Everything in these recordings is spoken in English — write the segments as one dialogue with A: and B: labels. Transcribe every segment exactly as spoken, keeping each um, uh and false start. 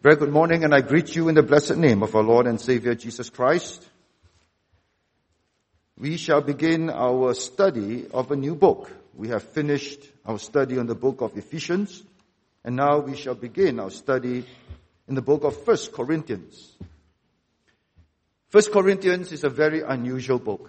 A: Very good morning, and I greet you in the blessed name of our Lord and Savior Jesus Christ. We shall begin our study of a new book. We have finished our study on the book of Ephesians, and now we shall begin our study in the book of First Corinthians. First Corinthians is a very unusual book.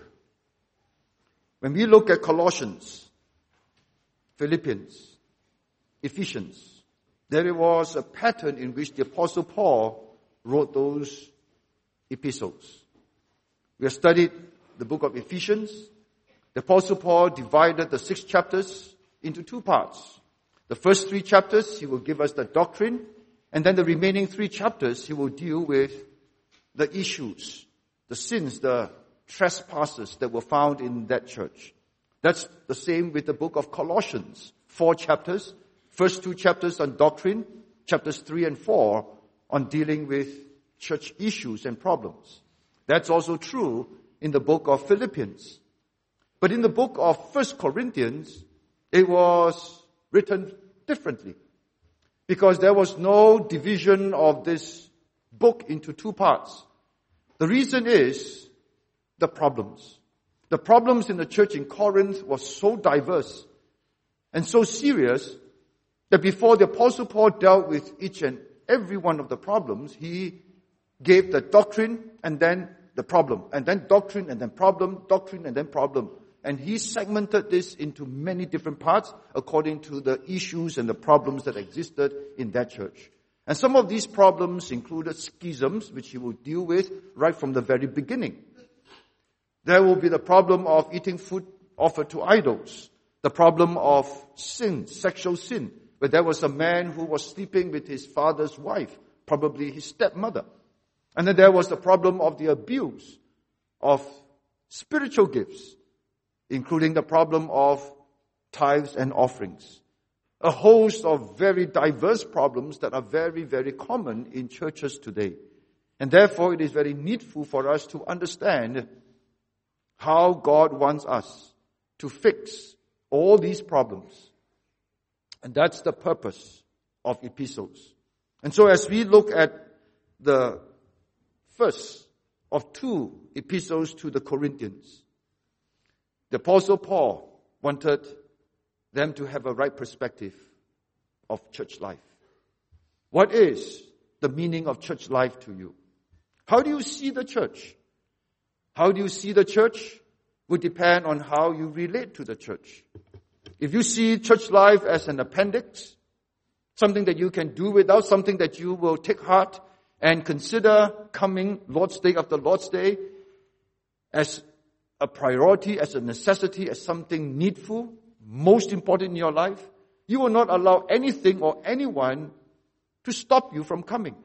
A: When we look at Colossians, Philippians, Ephesians, there was a pattern in which the Apostle Paul wrote those epistles. We have studied the book of Ephesians. The Apostle Paul divided the six chapters into two parts. The first three chapters, he will give us the doctrine, and then the remaining three chapters, he will deal with the issues, the sins, the trespasses that were found in that church. That's the same with the book of Colossians. Four chapters. First two chapters on doctrine, chapters three and four on dealing with church issues and problems. That's also true in the book of Philippians. But in the book of First Corinthians, it was written differently, because there was no division of this book into two parts. The reason is the problems. The problems in the church in Corinth were so diverse and so serious that before the Apostle Paul dealt with each and every one of the problems, he gave the doctrine and then the problem, and then doctrine and then problem, doctrine and then problem. And he segmented this into many different parts according to the issues and the problems that existed in that church. And some of these problems included schisms, which he will deal with right from the very beginning. There will be the problem of eating food offered to idols, the problem of sin, sexual sin, where there was a man who was sleeping with his father's wife, probably his stepmother. And then there was the problem of the abuse of spiritual gifts, including the problem of tithes and offerings. A host of very diverse problems that are very, very common in churches today. And therefore it is very needful for us to understand how God wants us to fix all these problems. And that's the purpose of epistles. And so as we look at the first of two epistles to the Corinthians, the Apostle Paul wanted them to have a right perspective of church life. What is the meaning of church life to you? How do you see the church? How do you see the church would depend on how you relate to the church. If you see church life as an appendix, something that you can do without, something that you will take heart and consider coming Lord's Day after Lord's Day as a priority, as a necessity, as something needful, most important in your life, you will not allow anything or anyone to stop you from coming.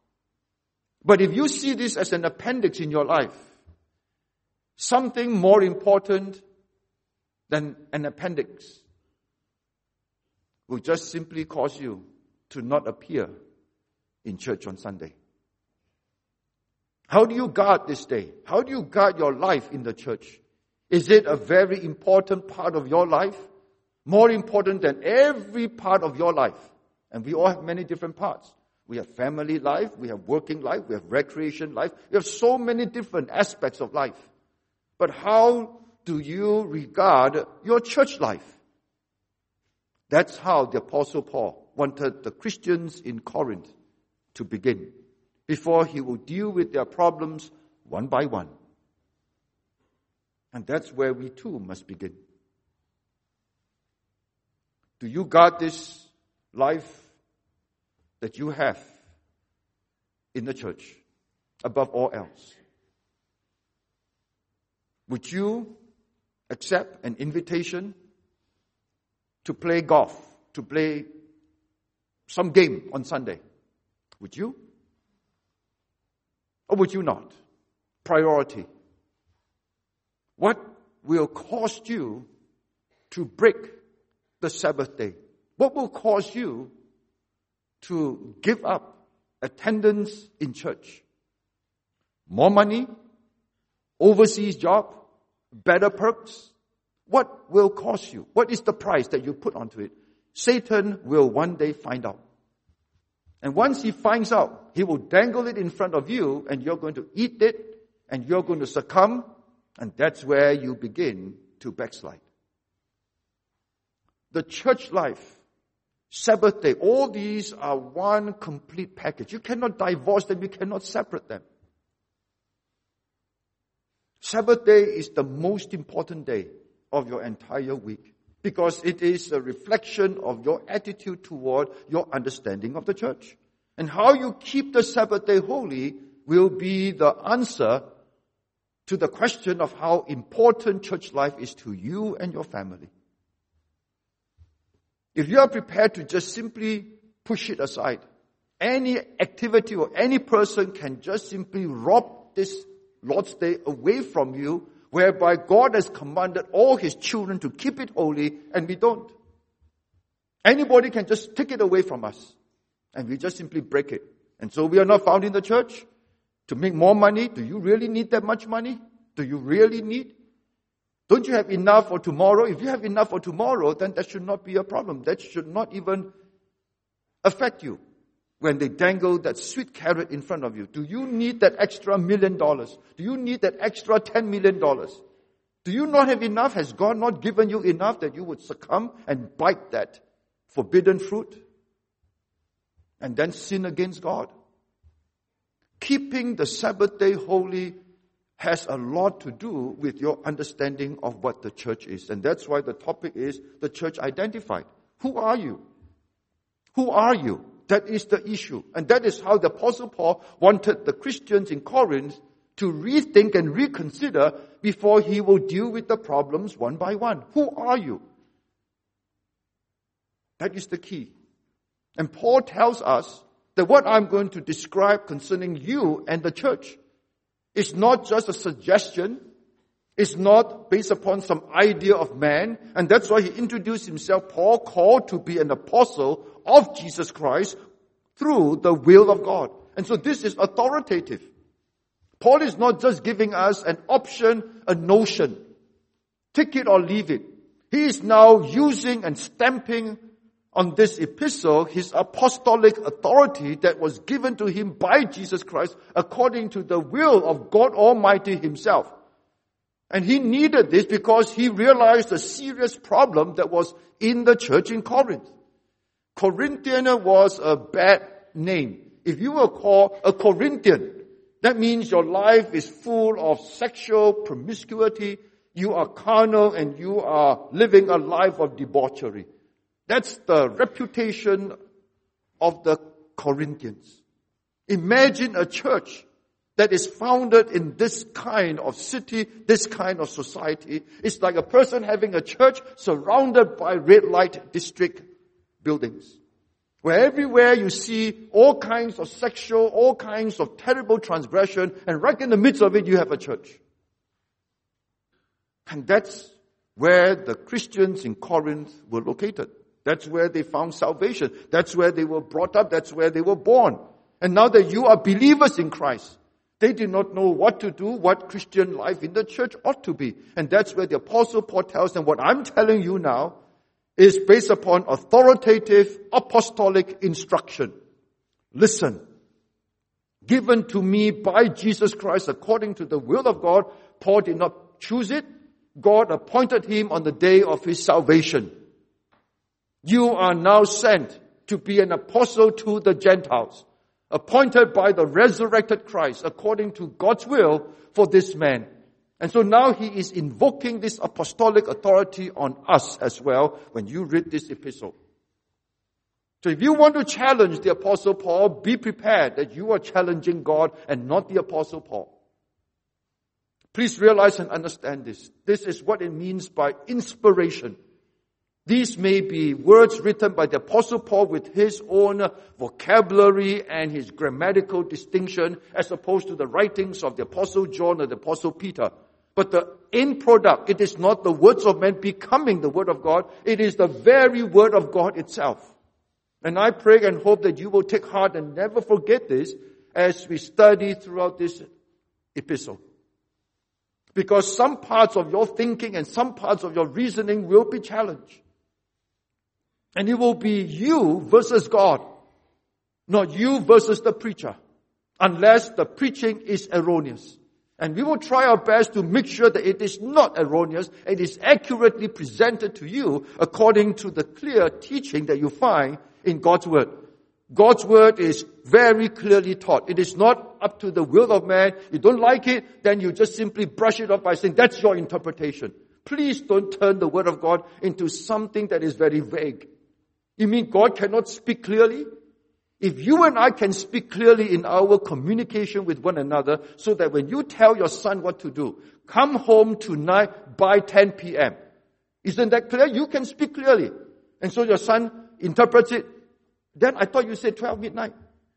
A: But if you see this as an appendix in your life, something more important than an appendix will just simply cause you to not appear in church on Sunday. How do you guard this day? How do you guard your life in the church? Is it a very important part of your life? More important than every part of your life. And we all have many different parts. We have family life, we have working life, we have recreation life. We have so many different aspects of life. But how do you regard your church life? That's how the Apostle Paul wanted the Christians in Corinth to begin, before he will deal with their problems one by one. And that's where we too must begin. Do you guard this life that you have in the church above all else? Would you accept an invitation to play golf, to play some game on Sunday? Would you? Or would you not? Priority. What will cause you to break the Sabbath day? What will cause you to give up attendance in church? More money? Overseas job? Better perks? What will cost you? What is the price that you put onto it? Satan will one day find out. And once he finds out, He will dangle it in front of you, and you're going to eat it, and you're going to succumb, and that's where you begin to backslide. The church life, Sabbath day, all these are one complete package. You cannot divorce them, you cannot separate them. Sabbath day is the most important day of your entire week because it is a reflection of your attitude toward your understanding of the church. And how you keep the Sabbath day holy will be the answer to the question of how important church life is to you and your family. If you are prepared to just simply push it aside, any activity or any person can just simply rob this Lord's Day away from you, whereby God has commanded all His children to keep it holy, and we don't. Anybody can just take it away from us, and we just simply break it. And so we are not found in the church to make more money. Do you really need that much money? Do you really need? Don't you have enough for tomorrow? If you have enough for tomorrow, then that should not be a problem. That should not even affect you. When they dangle that sweet carrot in front of you, do you need that extra million dollars? Do you need that extra ten million dollars? Do you not have enough? Has God not given you enough that you would succumb and bite that forbidden fruit and then sin against God? Keeping the Sabbath day holy has a lot to do with your understanding of what the church is. And that's why the topic is the church identified. Who are you? Who are you? That is the issue. And that is how the Apostle Paul wanted the Christians in Corinth to rethink and reconsider before he will deal with the problems one by one. Who are you? That is the key. And Paul tells us that what I'm going to describe concerning you and the church is not just a suggestion. It's not based upon some idea of man. And that's why he introduced himself, Paul, called to be an apostle of Jesus Christ through the will of God. And so this is authoritative. Paul is not just giving us an option, a notion. Take it or leave it. He is now using and stamping on this epistle his apostolic authority that was given to him by Jesus Christ according to the will of God Almighty Himself. And he needed this because he realized the serious problem that was in the church in Corinth. Corinthian was a bad name. If you were called a Corinthian, that means your life is full of sexual promiscuity, you are carnal, and you are living a life of debauchery. That's the reputation of the Corinthians. Imagine a church that is founded in this kind of city, this kind of society. It's like a person having a church surrounded by red light district buildings, where everywhere you see all kinds of sexual, all kinds of terrible transgression, and right in the midst of it you have a church. And that's where the Christians in Corinth were located. That's where they found salvation. That's where they were brought up. That's where they were born. And now that you are believers in Christ, they did not know what to do, what Christian life in the church ought to be. And that's where the Apostle Paul tells them, what I'm telling you now is based upon authoritative apostolic instruction. Listen, given to me by Jesus Christ according to the will of God. Paul did not choose it. God appointed him on the day of his salvation. You are now sent to be an apostle to the Gentiles, appointed by the resurrected Christ according to God's will for this man. And so now he is invoking this apostolic authority on us as well when you read this epistle. So if you want to challenge the Apostle Paul, be prepared that you are challenging God and not the Apostle Paul. Please realize and understand this. This is what it means by inspiration. These may be words written by the Apostle Paul with his own vocabulary and his grammatical distinction as opposed to the writings of the Apostle John or the Apostle Peter. But the end product, it is not the words of men becoming the Word of God. It is the very Word of God itself. And I pray and hope that you will take heart and never forget this as we study throughout this epistle. Because some parts of your thinking and some parts of your reasoning will be challenged. And it will be you versus God. not you versus the preacher, unless the preaching is erroneous. And we will try our best to make sure that it is not erroneous, it is accurately presented to you according to the clear teaching that you find in God's Word. God's Word is very clearly taught. It is not up to the will of man. You don't like it, then you just simply brush it off by saying, that's your interpretation. Please don't turn the Word of God into something that is very vague. You mean God cannot speak clearly? If you and I can speak clearly in our communication with one another, so that when you tell your son what to do, come home tonight by ten p.m. Isn't that clear? You can speak clearly. And so your son interprets it. Then I thought you said twelve midnight.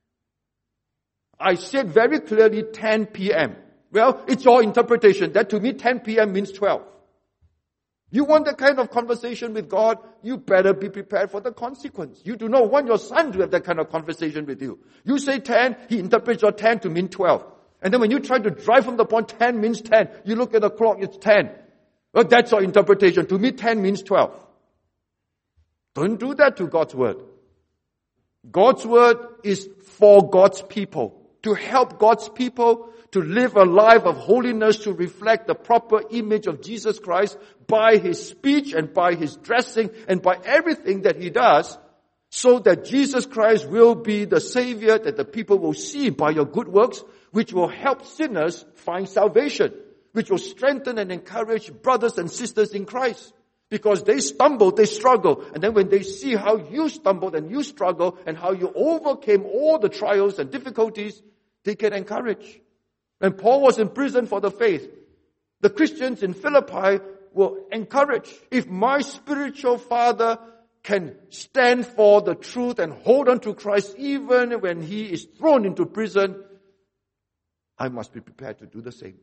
A: I said very clearly ten p.m. Well, it's your interpretation. That to me ten p.m. means twelve. You want that kind of conversation with God, you better be prepared for the consequence. You do not want your son to have that kind of conversation with you. You say ten, he interprets your ten to mean twelve. And then when you try to drive from the point ten means ten, you look at the clock, it's ten. Well, that's your interpretation. To me, ten means twelve. Don't do that to God's Word. God's Word is for God's people, to help God's people to live a life of holiness, to reflect the proper image of Jesus Christ by His speech and by His dressing and by everything that He does, so that Jesus Christ will be the Savior that the people will see by your good works, which will help sinners find salvation, which will strengthen and encourage brothers and sisters in Christ. Because they stumble, they struggle. And then when they see how you stumbled and you struggle and how you overcame all the trials and difficulties, they get encouraged. When Paul was in prison for the faith, the Christians in Philippi were encouraged. If my spiritual father can stand for the truth and hold on to Christ even when he is thrown into prison, I must be prepared to do the same.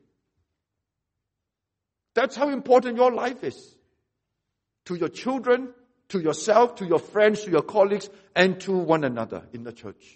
A: That's how important your life is. To your children, to yourself, to your friends, to your colleagues, and to one another in the church.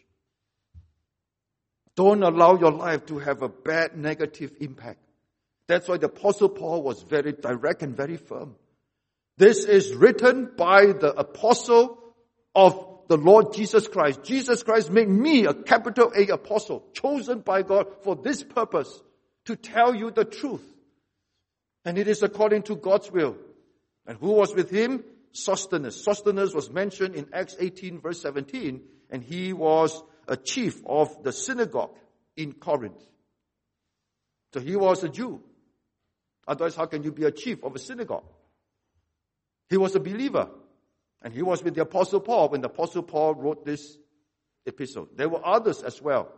A: Don't allow your life to have a bad negative impact. That's why the Apostle Paul was very direct and very firm. This is written by the apostle of the Lord Jesus Christ. Jesus Christ made me a capital A apostle, chosen by God for this purpose, to tell you the truth. And it is according to God's will. And who was with him? Sosthenes. Sosthenes was mentioned in Acts eighteen verse seventeen, and he was a chief of the synagogue in Corinth. So he was a Jew. Otherwise, how can you be a chief of a synagogue? He was a believer. And he was with the Apostle Paul when the Apostle Paul wrote this epistle. There were others as well.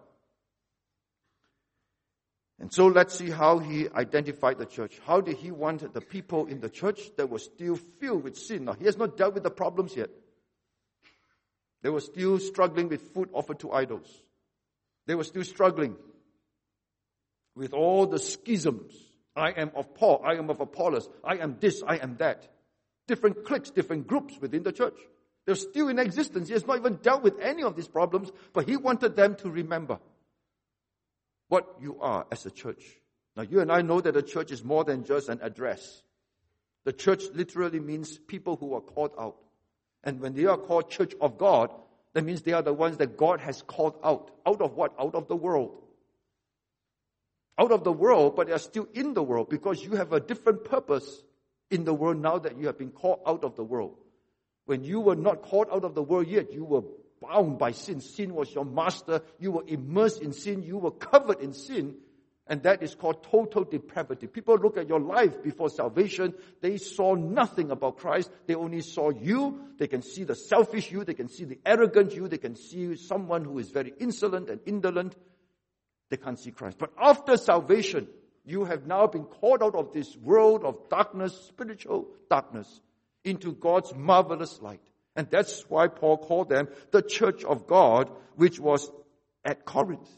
A: And so let's see how he identified the church. How did he want the people in the church that were still filled with sin? Now, he has not dealt with the problems yet. They were still struggling with food offered to idols. They were still struggling with all the schisms. I am of Paul, I am of Apollos, I am this, I am that. Different cliques, different groups within the church. They're still in existence. He has not even dealt with any of these problems, but he wanted them to remember what you are as a church. Now, you and I know that a church is more than just an address. The church literally means people who are called out. And when they are called Church of God, that means they are the ones that God has called out. Out of what? Out of the world. Out of the world, but they are still in the world because you have a different purpose in the world now that you have been called out of the world. When you were not called out of the world yet, you were bound by sin. Sin was your master. You were immersed in sin. You were covered in sin. And that is called total depravity. People look at your life before salvation. They saw nothing about Christ. They only saw you. They can see the selfish you. They can see the arrogant you. They can see someone who is very insolent and indolent. They can't see Christ. But after salvation, you have now been called out of this world of darkness, spiritual darkness, into God's marvelous light. And that's why Paul called them the church of God, which was at Corinth.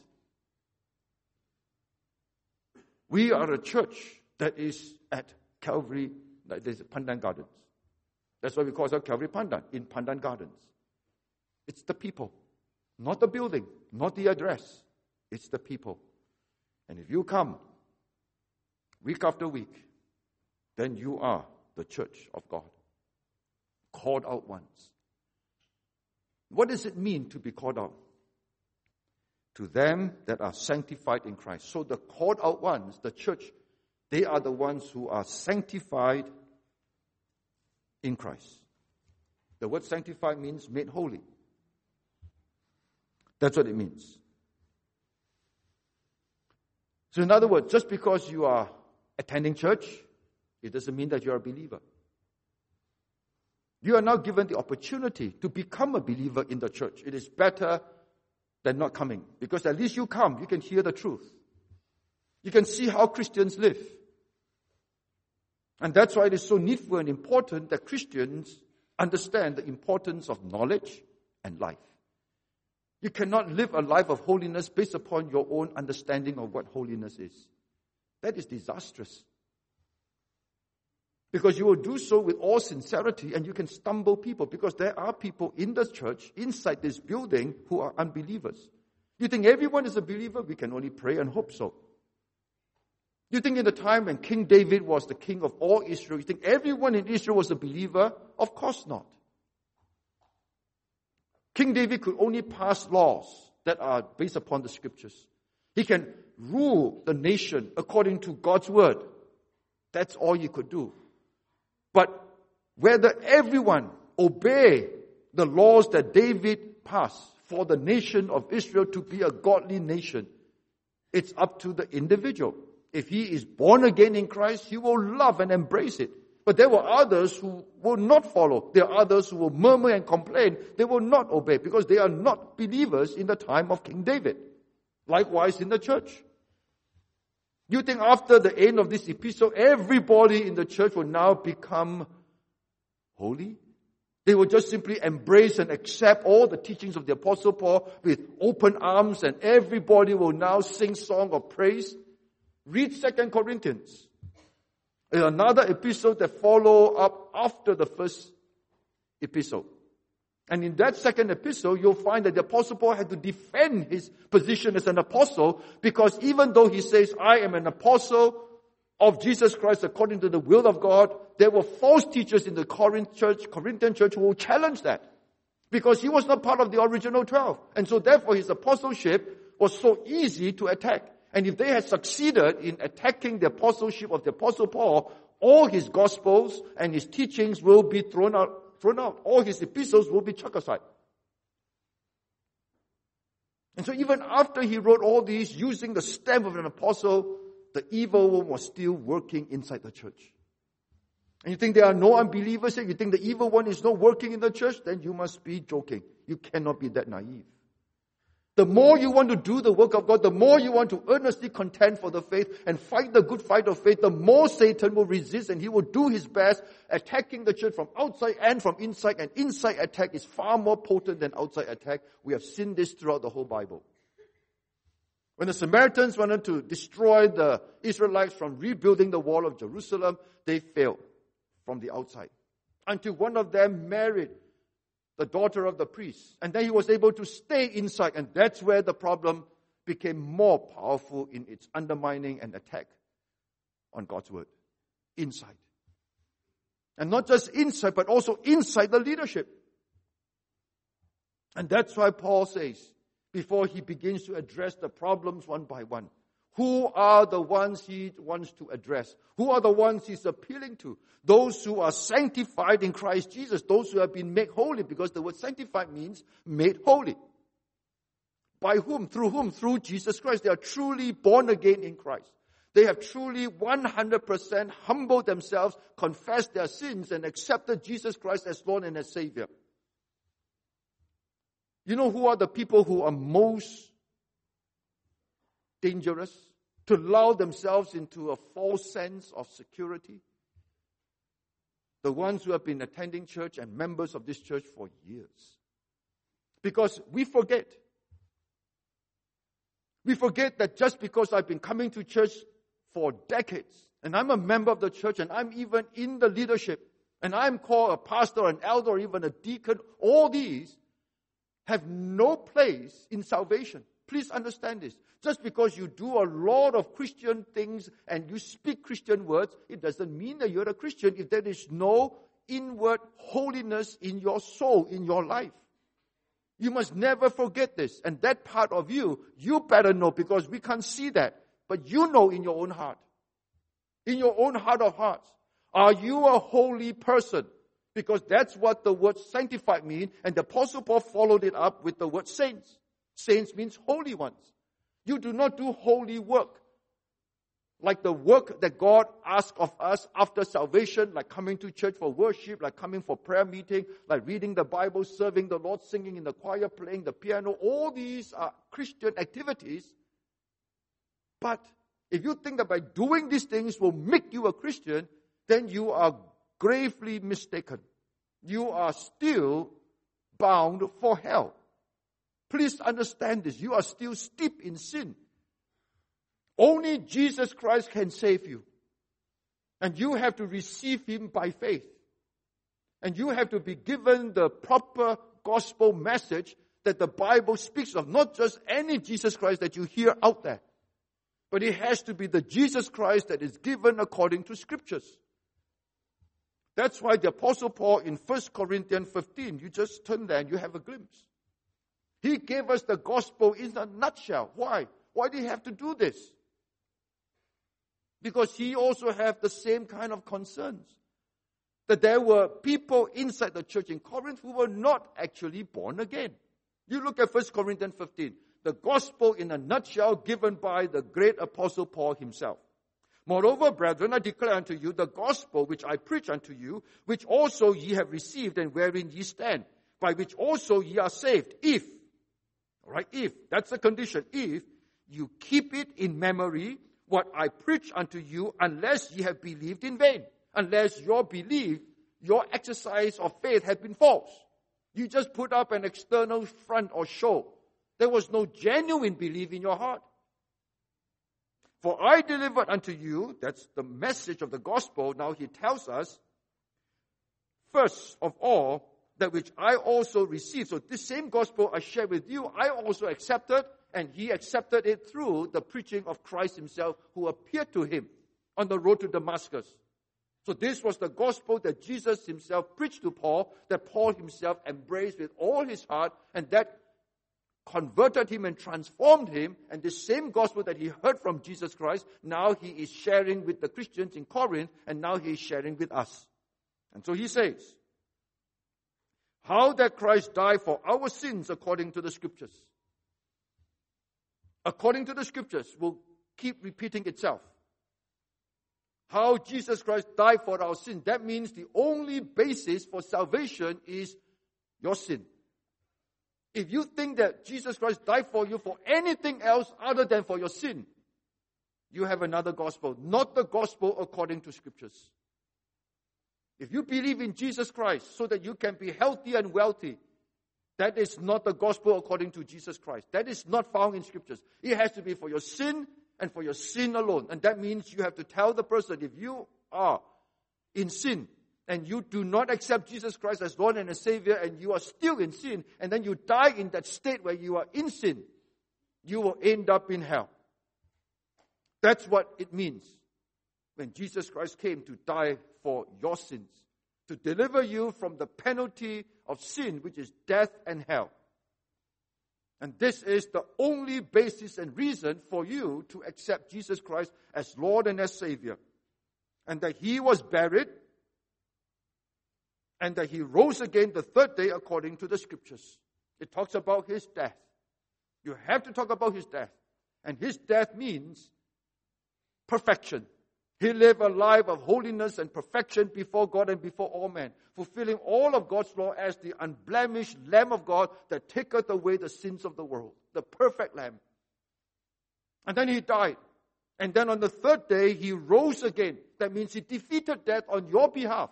A: We are a church that is at Calvary, that is Pandan Gardens. That's why we call it Calvary Pandan, in Pandan Gardens. It's the people, not the building, not the address. It's the people. And if you come week after week, then you are the church of God. Called out ones. What does it mean to be called out? to them that are sanctified in Christ. So the called out ones, the church, they are the ones who are sanctified in Christ. The word sanctified means made holy. That's what it means. So in other words, just because you are attending church, it doesn't mean that you are a believer. You are now given the opportunity to become a believer in the church. It is better than not coming, because at least you come, you can hear the truth. You can see how Christians live. And that's why it is so needful and important that Christians understand the importance of knowledge and life. You cannot live a life of holiness based upon your own understanding of what holiness is. That is disastrous. Because you will do so with all sincerity, and you can stumble people, because there are people in the church, inside this building, who are unbelievers. You think everyone is a believer? We can only pray and hope so. You think in the time when King David was the king of all Israel, you think everyone in Israel was a believer? Of course not. King David could only pass laws that are based upon the scriptures. He can rule the nation according to God's word. That's all he could do. But whether everyone obey the laws that David passed for the nation of Israel to be a godly nation, it's up to the individual. If he is born again in Christ, he will love and embrace it. But there were others who will not follow. There are others who will murmur and complain. They will not obey because they are not believers in the time of King David. Likewise in the church. You think after the end of this epistle, everybody in the church will now become holy? They will just simply embrace and accept all the teachings of the Apostle Paul with open arms, and everybody will now sing song of praise? Read Second Corinthians. Another epistle that follow up after the first epistle. And in that second epistle, you'll find that the Apostle Paul had to defend his position as an apostle, because even though he says, I am an apostle of Jesus Christ according to the will of God, there were false teachers in the Corinth church, Corinthian church who will challenge that. Because he was not part of the original twelve. And so therefore his apostleship was so easy to attack. And if they had succeeded in attacking the apostleship of the Apostle Paul, all his gospels and his teachings will be thrown out. Thrown out. All his epistles will be chucked aside. And so even after he wrote all these using the stamp of an apostle, the evil one was still working inside the church. And you think there are no unbelievers here? You think the evil one is not working in the church? Then you must be joking. You cannot be that naive. The more you want to do the work of God, the more you want to earnestly contend for the faith and fight the good fight of faith, the more Satan will resist, and he will do his best attacking the church from outside and from inside. And inside attack is far more potent than outside attack. We have seen this throughout the whole Bible. When the Samaritans wanted to destroy the Israelites from rebuilding the wall of Jerusalem, they failed from the outside. Until one of them married the daughter of the priest. And then he was able to stay inside. And that's where the problem became more powerful in its undermining and attack on God's word. Inside. And not just inside, but also inside the leadership. And that's why Paul says, before he begins to address the problems one by one, who are the ones he wants to address? Who are the ones he's appealing to? Those who are sanctified in Christ Jesus. Those who have been made holy, because the word sanctified means made holy. By whom? Through whom? Through Jesus Christ. They are truly born again in Christ. They have truly one hundred percent humbled themselves, confessed their sins, and accepted Jesus Christ as Lord and as Savior. You know who are the people who are most dangerous to lull themselves into a false sense of security? The ones who have been attending church and members of this church for years. Because we forget. We forget that just because I've been coming to church for decades, and I'm a member of the church, and I'm even in the leadership, and I'm called a pastor, an elder, or even a deacon, all these have no place in salvation. Please understand this. Just because you do a lot of Christian things and you speak Christian words, it doesn't mean that you're a Christian if there is no inward holiness in your soul, in your life. You must never forget this. And that part of you, you better know, because we can't see that. But you know in your own heart. In your own heart of hearts. Are you a holy person? Because that's what the word sanctified means. And the Apostle Paul followed it up with the word saints. Saints means holy ones. You do not do holy work. Like the work that God asks of us after salvation, like coming to church for worship, like coming for prayer meeting, like reading the Bible, serving the Lord, singing in the choir, playing the piano. All these are Christian activities. But if you think that by doing these things will make you a Christian, then you are gravely mistaken. You are still bound for hell. Please understand this. You are still steeped in sin. Only Jesus Christ can save you. And you have to receive Him by faith. And you have to be given the proper gospel message that the Bible speaks of. Not just any Jesus Christ that you hear out there. But it has to be the Jesus Christ that is given according to Scriptures. That's why the Apostle Paul in First Corinthians fifteen, you just turn there and you have a glimpse. He gave us the gospel in a nutshell. Why? Why did he have to do this? Because he also had the same kind of concerns. That there were people inside the church in Corinth who were not actually born again. You look at First Corinthians fifteen. The gospel in a nutshell given by the great Apostle Paul himself. Moreover, brethren, I declare unto you the gospel which I preach unto you, which also ye have received and wherein ye stand, by which also ye are saved, if, all right, if, that's the condition, if you keep it in memory, what I preach unto you, unless ye have believed in vain, unless your belief, your exercise of faith had been false. You just put up an external front or show. There was no genuine belief in your heart. For I delivered unto you, that's the message of the gospel. Now he tells us, first of all, that which I also received. So this same gospel I shared with you, I also accepted, and he accepted it through the preaching of Christ himself, who appeared to him on the road to Damascus. So this was the gospel that Jesus himself preached to Paul, that Paul himself embraced with all his heart, and that converted him and transformed him. And the same gospel that he heard from Jesus Christ, now he is sharing with the Christians in Corinth, and now he is sharing with us. And so he says, how that Christ died for our sins according to the Scriptures. According to the Scriptures will keep repeating itself. How Jesus Christ died for our sin. That means the only basis for salvation is your sin. If you think that Jesus Christ died for you for anything else other than for your sin, you have another gospel, not the gospel according to Scriptures. If you believe in Jesus Christ so that you can be healthy and wealthy, that is not the gospel according to Jesus Christ. That is not found in Scriptures. It has to be for your sin and for your sin alone. And that means you have to tell the person, if you are in sin and you do not accept Jesus Christ as Lord and as Savior, and you are still in sin, and then you die in that state where you are in sin, you will end up in hell. That's what it means when Jesus Christ came to die for your sins, to deliver you from the penalty of sin, which is death and hell. And this is the only basis and reason for you to accept Jesus Christ as Lord and as Savior. And that He was buried, and that He rose again the third day according to the Scriptures. It talks about His death. You have to talk about His death. And His death means perfection. He lived a life of holiness and perfection before God and before all men, fulfilling all of God's law as the unblemished Lamb of God that taketh away the sins of the world, the perfect Lamb. And then He died. And then on the third day, He rose again. That means He defeated death on your behalf.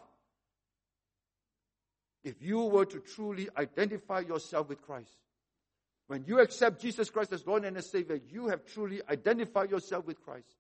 A: If you were to truly identify yourself with Christ, when you accept Jesus Christ as Lord and as Savior, you have truly identified yourself with Christ.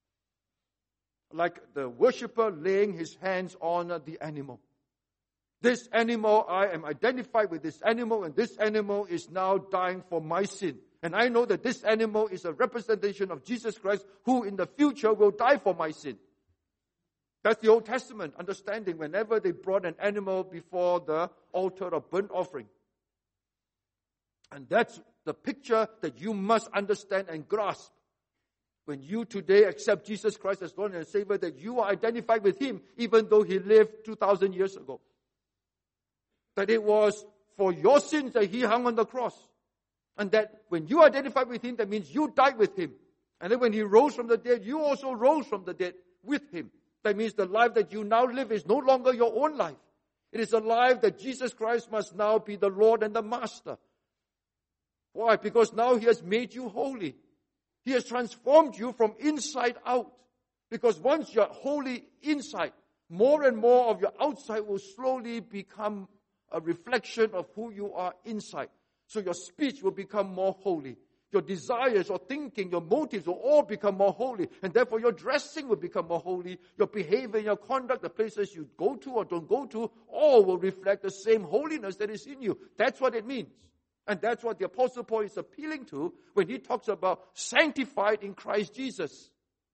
A: Like the worshiper laying his hands on the animal. This animal, I am identified with this animal, and this animal is now dying for my sin. And I know that this animal is a representation of Jesus Christ, who in the future will die for my sin. That's the Old Testament understanding whenever they brought an animal before the altar of burnt offering. And that's the picture that you must understand and grasp. When you today accept Jesus Christ as Lord and Savior, that you are identified with Him, even though He lived two thousand years ago. That it was for your sins that He hung on the cross. And that when you identify with Him, that means you died with Him. And then when He rose from the dead, you also rose from the dead with Him. That means the life that you now live is no longer your own life. It is a life that Jesus Christ must now be the Lord and the Master. Why? Because now He has made you holy. He has transformed you from inside out. Because once you're holy inside, more and more of your outside will slowly become a reflection of who you are inside. So your speech will become more holy. Your desires, your thinking, your motives will all become more holy. And therefore your dressing will become more holy. Your behavior, your conduct, the places you go to or don't go to, all will reflect the same holiness that is in you. That's what it means. And that's what the Apostle Paul is appealing to when he talks about sanctified in Christ Jesus.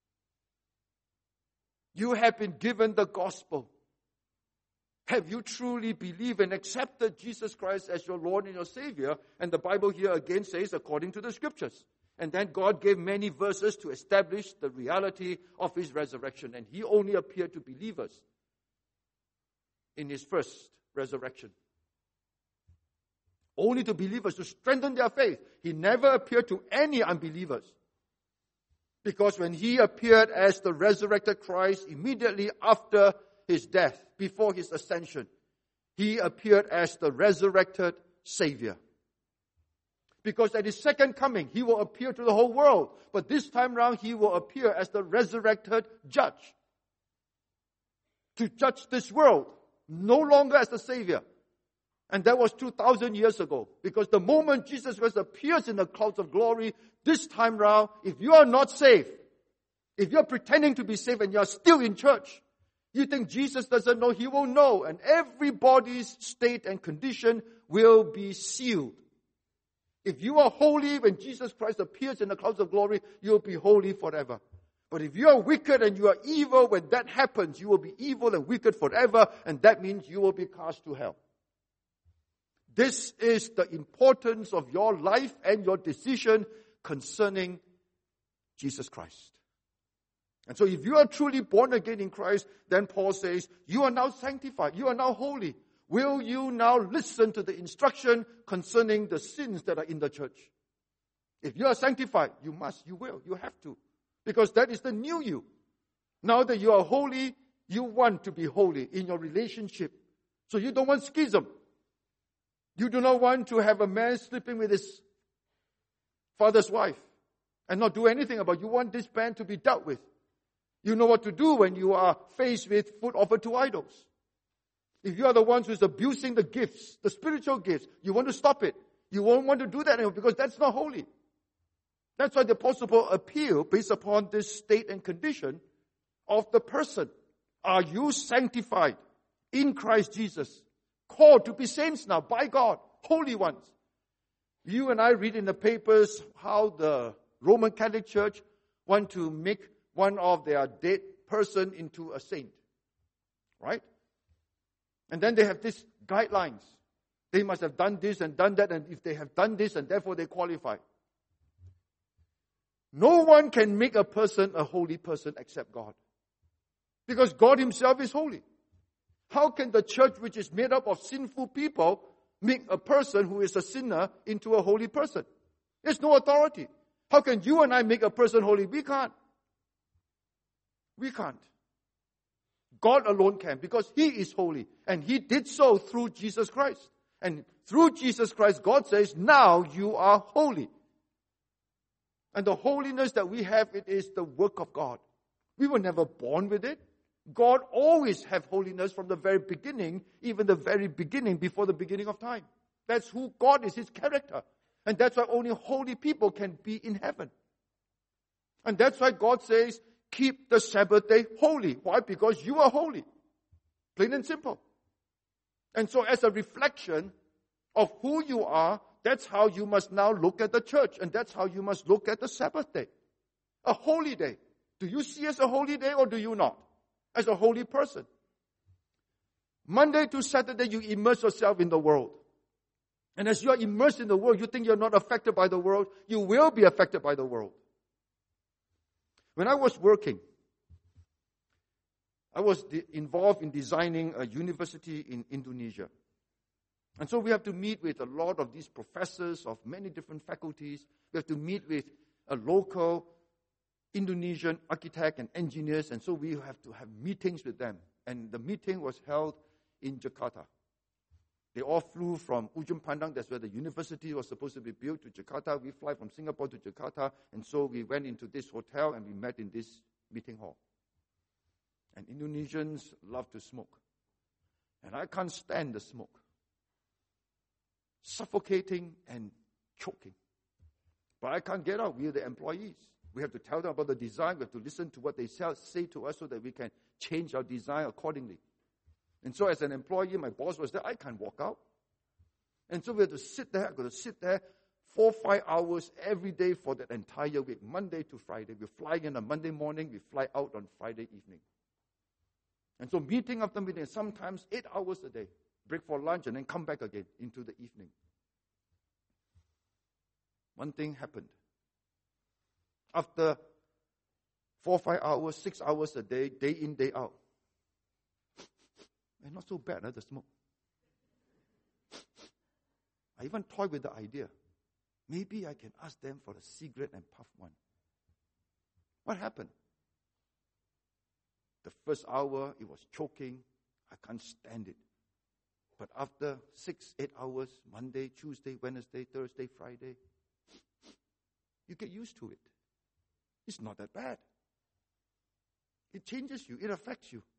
A: You have been given the gospel. Have you truly believed and accepted Jesus Christ as your Lord and your Savior? And the Bible here again says, according to the Scriptures. And then God gave many verses to establish the reality of His resurrection. And He only appeared to believers in His first resurrection. Only to believers to strengthen their faith. He never appeared to any unbelievers. Because when He appeared as the resurrected Christ immediately after His death, before His ascension, He appeared as the resurrected Savior. Because at His second coming, He will appear to the whole world. But this time round, He will appear as the resurrected judge. To judge this world, no longer as the Savior. And that was two thousand years ago. Because the moment Jesus Christ appears in the clouds of glory, this time round, if you are not saved, if you're pretending to be saved and you're still in church, you think Jesus doesn't know, He will know. And everybody's state and condition will be sealed. If you are holy when Jesus Christ appears in the clouds of glory, you'll be holy forever. But if you are wicked and you are evil, when that happens, you will be evil and wicked forever. And that means you will be cast to hell. This is the importance of your life and your decision concerning Jesus Christ. And so if you are truly born again in Christ, then Paul says, you are now sanctified, you are now holy. Will you now listen to the instruction concerning the sins that are in the church? If you are sanctified, you must, you will, you have to. Because that is the new you. Now that you are holy, you want to be holy in your relationship. So you don't want schism. You do not want to have a man sleeping with his father's wife and not do anything about it. You want this man to be dealt with. You know what to do when you are faced with food offered to idols. If you are the ones who's abusing the gifts, the spiritual gifts, you want to stop it. You won't want to do that anymore because that's not holy. That's why the Apostle Paul appealed based upon this state and condition of the person. Are you sanctified in Christ Jesus? Called to be saints now by God, holy ones. You and I read in the papers how the Roman Catholic Church want to make one of their dead person into a saint. Right? And then they have these guidelines. They must have done this and done that, and if they have done this, and therefore they qualify. No one can make a person a holy person except God. Because God Himself is holy. How can the church, which is made up of sinful people, make a person who is a sinner into a holy person? There's no authority. How can you and I make a person holy? We can't. We can't. God alone can, because He is holy. And He did so through Jesus Christ. And through Jesus Christ, God says, now you are holy. And the holiness that we have, it is the work of God. We were never born with it. God always have holiness from the very beginning, even the very beginning, before the beginning of time. That's who God is, His character. And that's why only holy people can be in heaven. And that's why God says, keep the Sabbath day holy. Why? Because you are holy. Plain and simple. And so as a reflection of who you are, that's how you must now look at the church. And that's how you must look at the Sabbath day. A holy day. Do you see it as a holy day or do you not? As a holy person. Monday to Saturday, you immerse yourself in the world. And as you are immersed in the world, you think you're not affected by the world. You will be affected by the world. When I was working, I was de- involved in designing a university in Indonesia. And so we have to meet with a lot of these professors of many different faculties. We have to meet with a local Indonesian architect and engineers. And so we have to have meetings with them. And the meeting was held in Jakarta. They all flew from Ujung Pandang, that's where the university was supposed to be built, to Jakarta. We fly from Singapore to Jakarta. And so we went into this hotel and we met in this meeting hall. And Indonesians love to smoke. And I can't stand the smoke. Suffocating and choking. But I can't get out. We are the employees. We have to tell them about the design. We have to listen to what they say to us so that we can change our design accordingly. And so as an employee, my boss was there. I can't walk out. And so we have to sit there. I've got to sit there four, five hours every day for that entire week, Monday to Friday. We fly in on Monday morning. We fly out on Friday evening. And so meeting after meeting, sometimes eight hours a day. Break for lunch and then come back again into the evening. One thing happened. After four, five hours, six hours a day, day in, day out. And not so bad, huh, the smoke. I even toyed with the idea. Maybe I can ask them for a cigarette and puff one. What happened? The first hour, it was choking. I can't stand it. But after six, eight hours, Monday, Tuesday, Wednesday, Thursday, Friday, you get used to it. It's not that bad. It changes you. It affects you.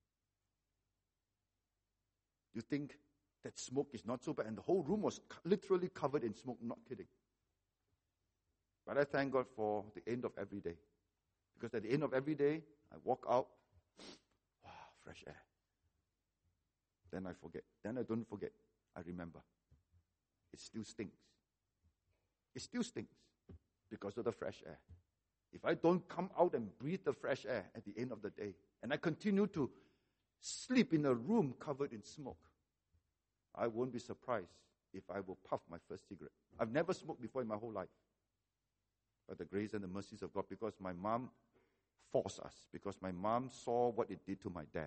A: You think that smoke is not so bad. And the whole room was literally covered in smoke, not kidding. But I thank God for the end of every day. Because at the end of every day, I walk out, wow, fresh air. Then I forget. Then I don't forget. I remember. It still stinks. It still stinks because of the fresh air. If I don't come out and breathe the fresh air at the end of the day, and I continue to sleep in a room covered in smoke, I won't be surprised if I will puff my first cigarette. I've never smoked before in my whole life. By the grace and the mercies of God, because my mom forced us, because my mom saw what it did to my dad.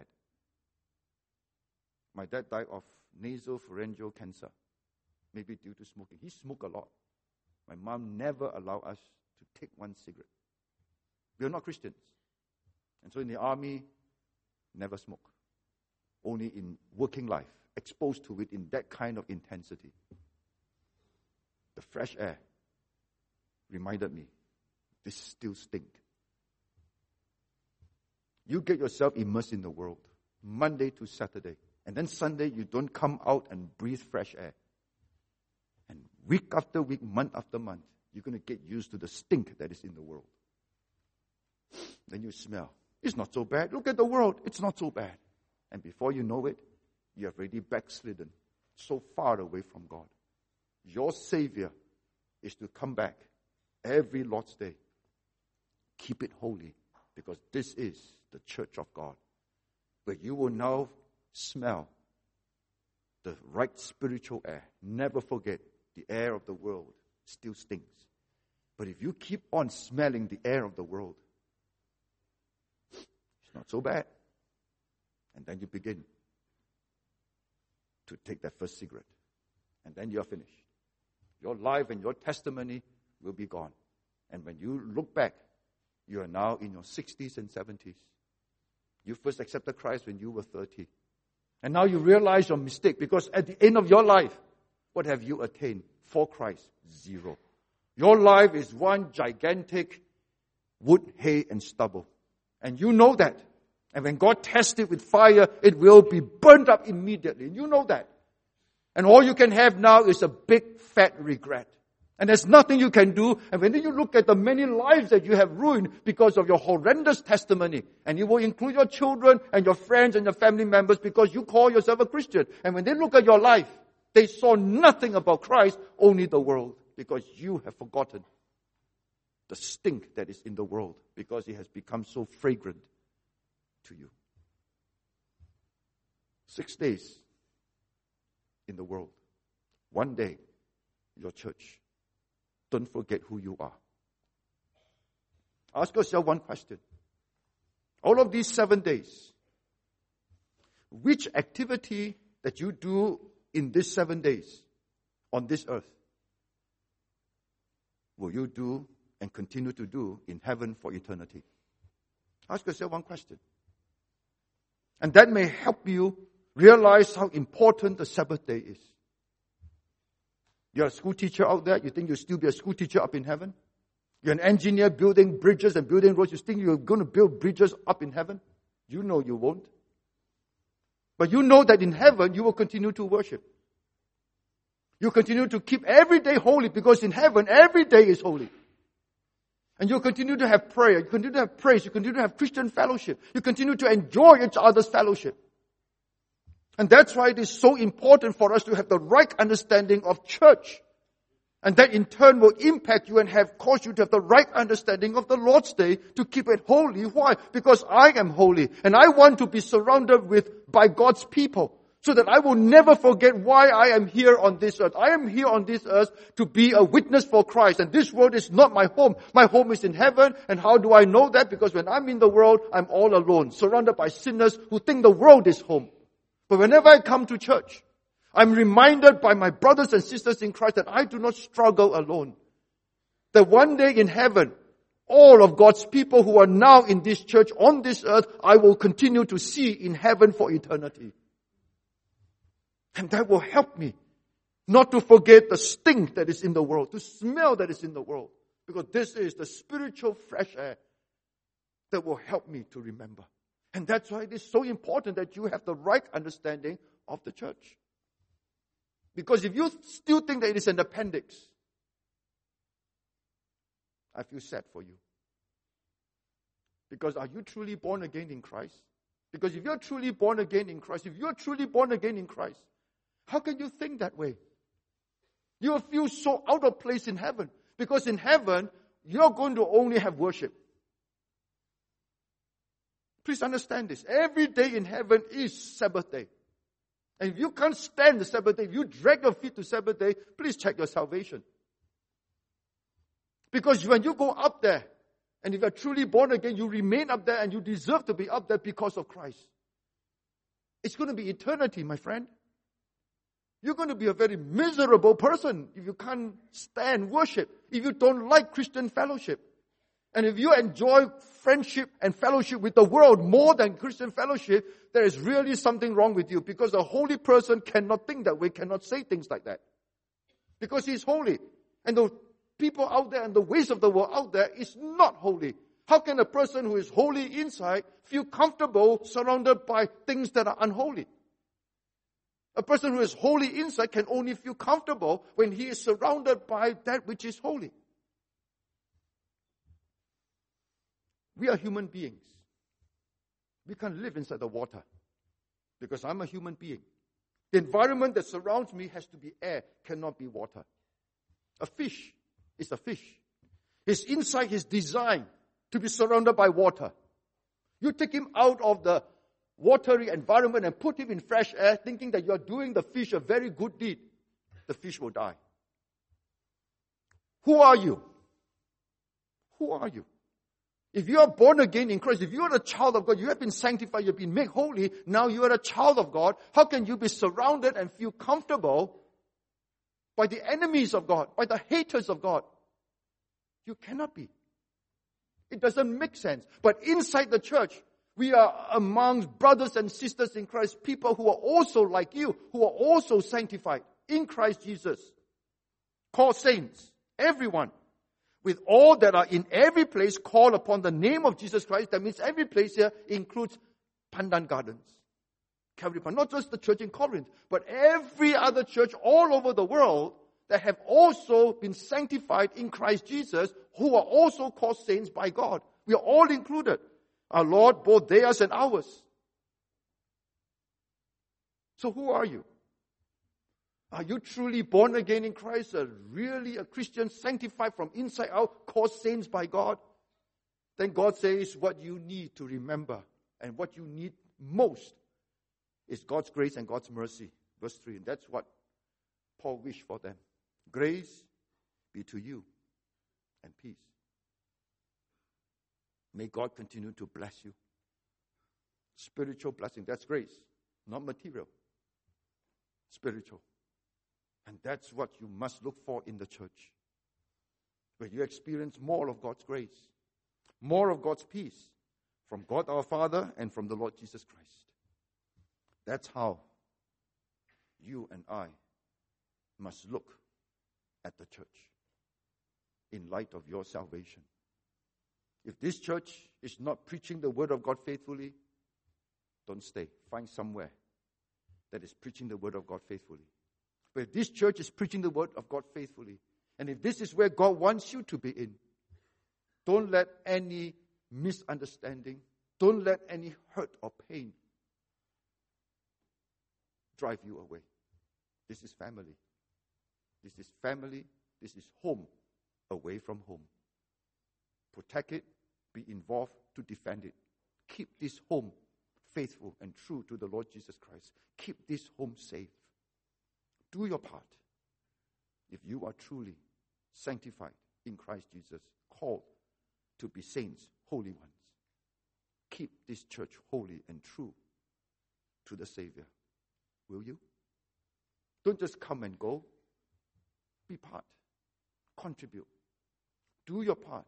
A: My dad died of nasopharyngeal cancer, maybe due to smoking. He smoked a lot. My mom never allowed us to take one cigarette. We are not Christians. And so in the army, never smoke. Only in working life, exposed to it in that kind of intensity. The fresh air reminded me, this still stink. You get yourself immersed in the world, Monday to Saturday. And then Sunday, you don't come out and breathe fresh air. And week after week, month after month, you're going to get used to the stink that is in the world. Then you smell. It's not so bad. Look at the world. It's not so bad. And before you know it, you have already backslidden, so far away from God. Your Savior is to come back every Lord's Day. Keep it holy, because this is the church of God, where you will now smell the right spiritual air. Never forget, the air of the world still stinks. But if you keep on smelling the air of the world, it's not so bad. And then you begin to take that first cigarette. And then you're finished. Your life and your testimony will be gone. And when you look back, you are now in your sixties and seventies. You first accepted Christ when you were thirty. And now you realize your mistake, because at the end of your life, what have you attained for Christ? Zero. Your life is one gigantic wood, hay, and stubble. And you know that. And when God tests it with fire, it will be burned up immediately. And you know that. And all you can have now is a big fat regret. And there's nothing you can do. And when you look at the many lives that you have ruined because of your horrendous testimony, and you will include your children and your friends and your family members because you call yourself a Christian. And when they look at your life, they saw nothing about Christ, only the world, because you have forgotten the stink that is in the world, because it has become so fragrant to you. Six days in the world. One day your church. Don't forget who you are. Ask yourself one question. All of these seven days, which activity that you do in these seven days on this earth will you do and continue to do in heaven for eternity? Ask yourself one question. And that may help you realize how important the Sabbath day is. You're a school teacher out there, you think you'll still be a school teacher up in heaven? You're an engineer building bridges and building roads, you think you're going to build bridges up in heaven? You know you won't. But you know that in heaven you will continue to worship. You continue to keep every day holy because in heaven every day is holy. And you continue to have prayer, you continue to have praise, you continue to have Christian fellowship. You continue to enjoy each other's fellowship. And that's why it is so important for us to have the right understanding of church. And that in turn will impact you and have caused you to have the right understanding of the Lord's Day to keep it holy. Why? Because I am holy and I want to be surrounded with by God's people so that I will never forget why I am here on this earth. I am here on this earth to be a witness for Christ, and this world is not my home. My home is in heaven. And how do I know that? Because when I'm in the world, I'm all alone, surrounded by sinners who think the world is home. But whenever I come to church, I'm reminded by my brothers and sisters in Christ that I do not struggle alone. That one day in heaven, all of God's people who are now in this church on this earth, I will continue to see in heaven for eternity. And that will help me not to forget the stink that is in the world, the smell that is in the world. Because this is the spiritual fresh air that will help me to remember. And that's why it is so important that you have the right understanding of the church. Because if you still think that it is an appendix, I feel sad for you. Because are you truly born again in Christ? Because if you're truly born again in Christ, if you're truly born again in Christ, how can you think that way? You will feel so out of place in heaven. Because in heaven, you're going to only have worship. Please understand this. Every day in heaven is Sabbath day. And if you can't stand the Sabbath day, if you drag your feet to Sabbath day, please check your salvation. Because when you go up there, and if you're truly born again, you remain up there and you deserve to be up there because of Christ. It's going to be eternity, my friend. You're going to be a very miserable person if you can't stand worship, if you don't like Christian fellowship. And if you enjoy friendship and fellowship with the world more than Christian fellowship, there is really something wrong with you, because a holy person cannot think that way, cannot say things like that. Because he's holy. And the people out there and the ways of the world out there is not holy. How can a person who is holy inside feel comfortable surrounded by things that are unholy? A person who is holy inside can only feel comfortable when he is surrounded by that which is holy. We are human beings. We can't live inside the water because I'm a human being. The environment that surrounds me has to be air, cannot be water. A fish is a fish. His inside is designed to be surrounded by water. You take him out of the watery environment and put him in fresh air, thinking that you are doing the fish a very good deed. The fish will die. Who are you? Who are you? If you are born again in Christ, if you are a child of God, you have been sanctified, you have been made holy, now you are a child of God, how can you be surrounded and feel comfortable by the enemies of God, by the haters of God? You cannot be. It doesn't make sense. But inside the church, we are amongst brothers and sisters in Christ, people who are also like you, who are also sanctified in Christ Jesus, called saints, everyone. With all that are in every place, call upon the name of Jesus Christ. That means every place here includes Pandan Gardens, Calvary Park. Not just the church in Corinth, but every other church all over the world that have also been sanctified in Christ Jesus, who are also called saints by God. We are all included. Our Lord, both theirs and ours. So who are you? Are you truly born again in Christ? A really a Christian, sanctified from inside out, called saints by God? Then God says what you need to remember and what you need most is God's grace and God's mercy. Verse three. And that's what Paul wished for them. Grace be to you and peace. May God continue to bless you. Spiritual blessing, that's grace, not material. Spiritual. And that's what you must look for in the church, where you experience more of God's grace, more of God's peace from God our Father and from the Lord Jesus Christ. That's how you and I must look at the church in light of your salvation. If this church is not preaching the word of God faithfully, don't stay. Find somewhere that is preaching the word of God faithfully. But if this church is preaching the word of God faithfully, and if this is where God wants you to be in, don't let any misunderstanding, don't let any hurt or pain drive you away. This is family. This is family. This is home away from home. Protect it. Be involved to defend it. Keep this home faithful and true to the Lord Jesus Christ. Keep this home safe. Do your part. If you are truly sanctified in Christ Jesus, called to be saints, holy ones, keep this church holy and true to the Savior. Will you? Don't just come and go. Be part. Contribute. Do your part.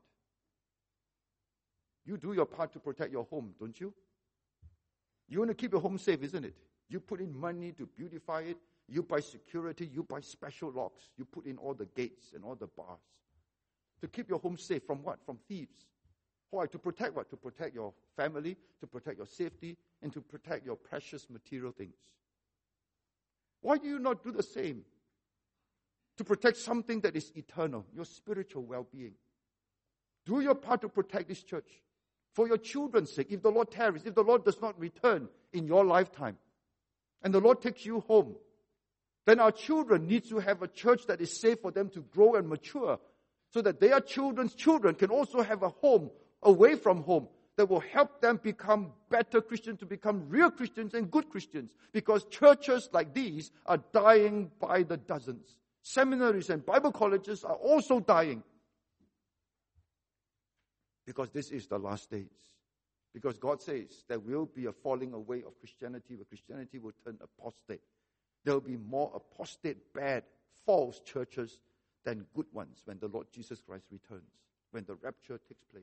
A: You do your part to protect your home, don't you? You want to keep your home safe, isn't it? You put in money to beautify it. You buy security. You buy special locks. You put in all the gates and all the bars. To keep your home safe from what? From thieves. Why? To protect what? To protect your family, to protect your safety, and to protect your precious material things. Why do you not do the same? To protect something that is eternal, your spiritual well-being. Do your part to protect this church. For your children's sake, if the Lord tarries, if the Lord does not return in your lifetime, and the Lord takes you home, then our children need to have a church that is safe for them to grow and mature, so that their children's children can also have a home away from home that will help them become better Christians, to become real Christians and good Christians. Because churches like these are dying by the dozens. Seminaries and Bible colleges are also dying. Because this is the last days. Because God says there will be a falling away of Christianity, where Christianity will turn apostate. There will be more apostate, bad, false churches than good ones when the Lord Jesus Christ returns, when the rapture takes place.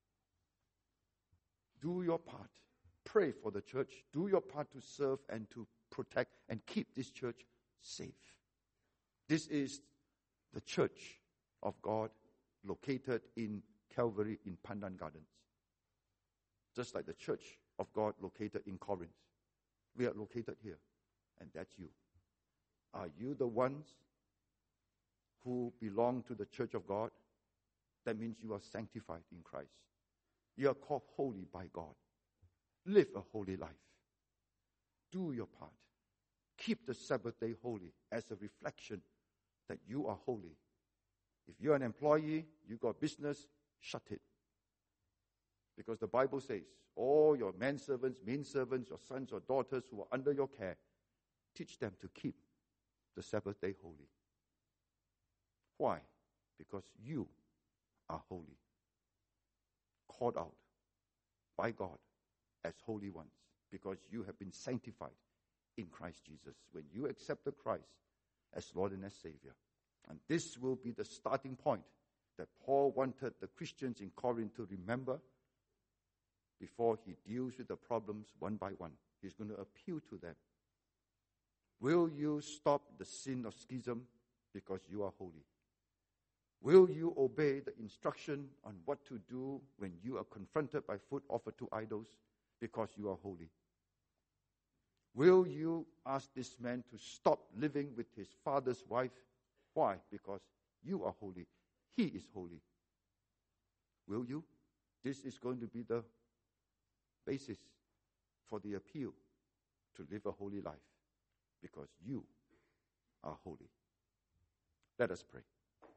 A: Do your part. Pray for the church. Do your part to serve and to protect and keep this church safe. This is the church of God located in Calvary in Pandan Gardens. Just like the church of God located in Corinth. We are located here. And that's you. Are you the ones who belong to the church of God? That means you are sanctified in Christ. You are called holy by God. Live a holy life. Do your part. Keep the Sabbath day holy as a reflection that you are holy. If you're an employee, you got business, shut it. Because the Bible says, all your manservants, maidservants, your sons or daughters who are under your care, teach them to keep the Sabbath day holy. Why? Because you are holy. Called out by God as holy ones. Because you have been sanctified in Christ Jesus. When you accepted Christ as Lord and as Savior. And this will be the starting point that Paul wanted the Christians in Corinth to remember before he deals with the problems one by one. He's going to appeal to them. Will you stop the sin of schism because you are holy? Will you obey the instruction on what to do when you are confronted by food offered to idols because you are holy? Will you ask this man to stop living with his father's wife? Why? Because you are holy. He is holy. Will you? This is going to be the basis for the appeal to live a holy life because you are holy. Let us pray.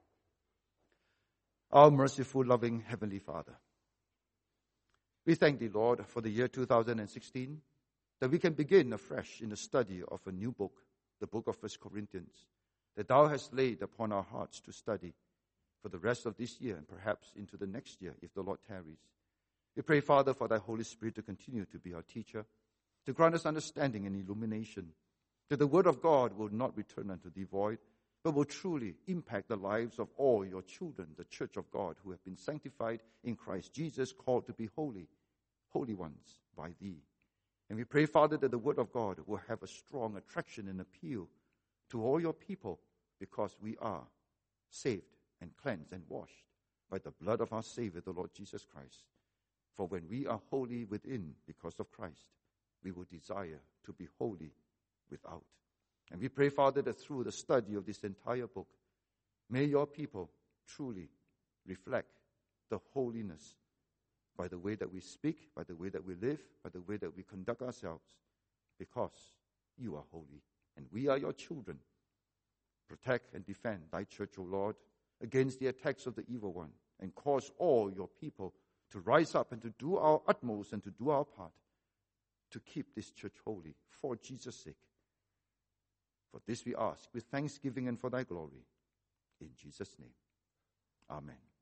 A: Our merciful, loving Heavenly Father, we thank Thee, Lord, for the year two thousand sixteen, that we can begin afresh in the study of a new book, the book of First Corinthians, that thou hast laid upon our hearts to study for the rest of this year and perhaps into the next year if the Lord tarries. We pray, Father, for thy Holy Spirit to continue to be our teacher, to grant us understanding and illumination, that the word of God will not return unto thee void, but will truly impact the lives of all your children, the church of God, who have been sanctified in Christ Jesus, called to be holy, holy ones by thee. And we pray, Father, that the word of God will have a strong attraction and appeal to all your people, because we are saved and cleansed and washed by the blood of our Savior, the Lord Jesus Christ. For when we are holy within because of Christ, we will desire to be holy without. And we pray, Father, that through the study of this entire book, may your people truly reflect the holiness by the way that we speak, by the way that we live, by the way that we conduct ourselves, because you are holy and we are your children. Protect and defend thy church, O Lord, against the attacks of the evil one, and cause all your people to rise up and to do our utmost and to do our part to keep this church holy for Jesus' sake. For this we ask with thanksgiving and for thy glory. In Jesus' name, amen.